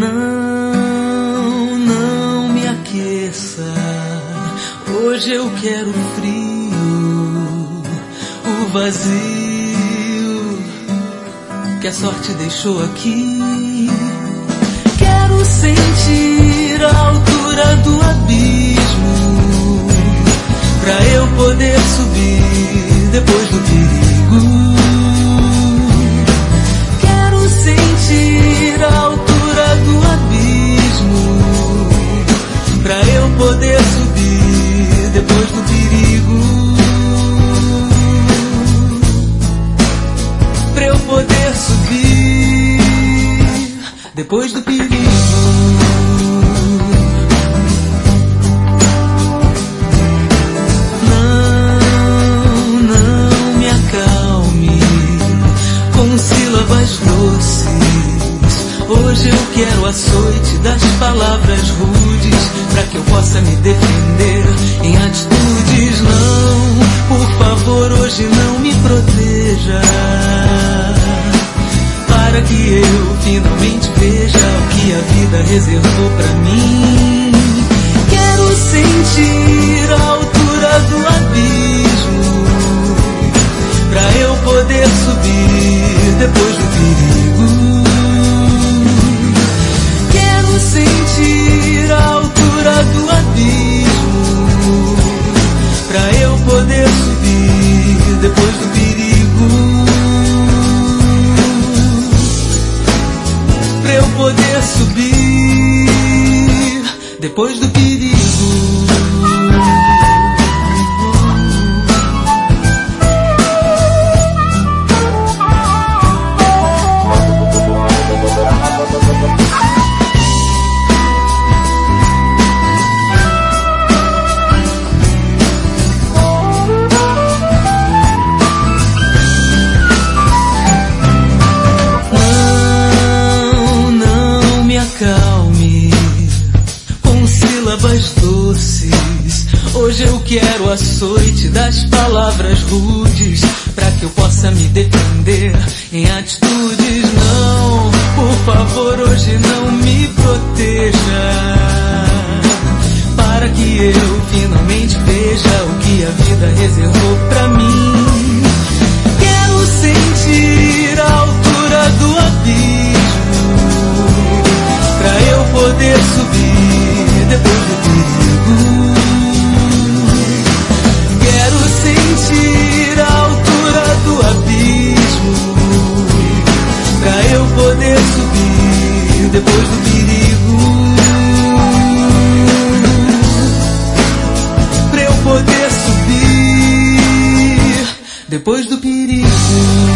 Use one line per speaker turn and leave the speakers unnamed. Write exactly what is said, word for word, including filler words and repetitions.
Não, não me aqueça. Hoje eu quero frio, o vazio que a sorte deixou aqui. Quero sentir a altura do abismo, pra eu poder subir depois do perigo. Quero sentir a altura do abismo, pra eu poder subir depois do perigo. Pra eu poder subir depois do perigo. Sílabas doces, hoje eu quero açoite das palavras rudes, pra que eu possa me defender em atitudes. Não, por favor, hoje não me proteja, para que eu finalmente veja o que a vida reservou pra mim. Quero sentir a altura do abismo, pra eu poder subir depois do perigo. Quero sentir a altura do abismo, pra eu poder subir depois do perigo. Pra eu poder subir depois do perigo. Doces, hoje eu quero açoite das palavras rudes, pra que eu possa me defender em atitudes. Não, por favor, hoje não me proteja, para que eu finalmente veja o que a vida reservou pra mim. Quero sentir a altura do abismo, pra eu poder subir depois do perigo. Quero sentir a altura do abismo, pra eu poder subir depois do perigo. Pra eu poder subir depois do perigo.